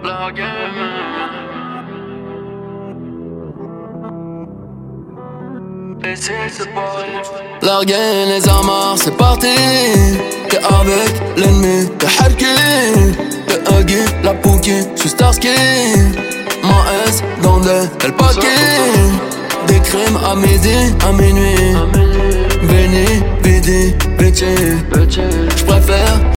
Larguer les amarres, c'est parti. T'es avec l'ennemi, t'es harki. T'es Huggy, la Pookie, j'suis Starsky. Ma S dans le paquet. Des crimes à midi, à minuit. Béni, bidi, bitchy. J'préfère